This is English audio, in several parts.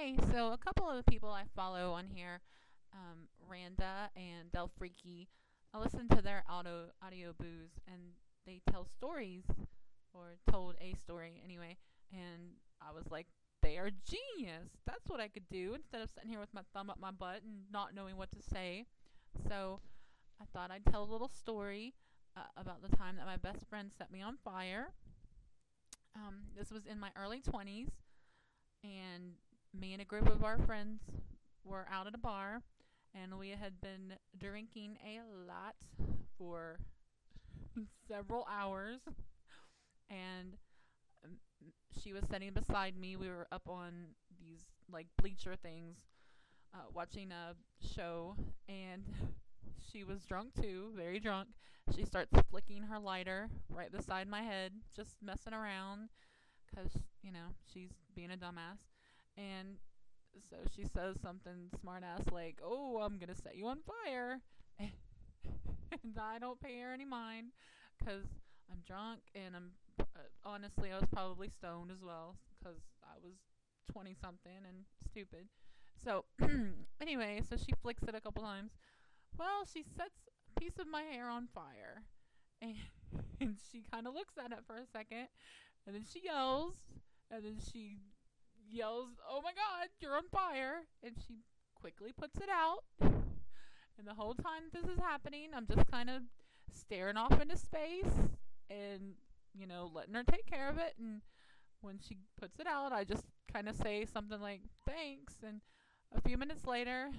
Hey, so a couple of the people I follow on here, Randa and Del Freaky, I listen to their audio booze and they tell stories, or told a story anyway, and I was like, they are genius. That's what I could do instead of sitting here with my thumb up my butt and not knowing what to say. So I thought I'd tell a little story about the time that my best friend set me on fire. This was in my early 20s, and me and a group of our friends were out at a bar, and we had been drinking a lot for several hours. And um, she was sitting beside me. We were up on these like bleacher things, watching a show, and she was drunk too, very drunk. She starts flicking her lighter right beside my head, just messing around, because she's being a dumbass. And so she says something smart ass like, "Oh, I'm gonna set you on fire," and I don't pay her any mind because I'm drunk, and honestly, I was probably stoned as well because I was 20 something and stupid. So anyway, so she flicks it a couple times. Well, she sets a piece of my hair on fire, and, and she kind of looks at it for a second, and then she yells, and then she yells, "Oh my God, you're on fire!" And she quickly puts it out. And the whole time this is happening, I'm just kind of staring off into space and, letting her take care of it. And when she puts it out, I just kind of say something like, "Thanks." And a few minutes later,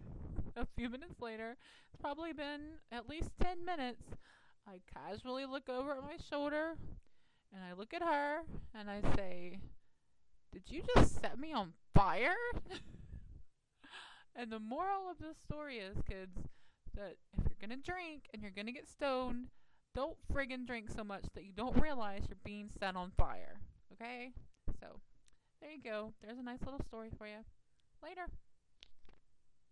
it's probably been at least 10 minutes, I casually look over at my shoulder and I look at her and I say, "Did you just set me on fire?" And the moral of this story is, kids, that if you're gonna drink and you're gonna get stoned, don't friggin' drink so much that you don't realize you're being set on fire. Okay? So, there you go. There's a nice little story for you. Later.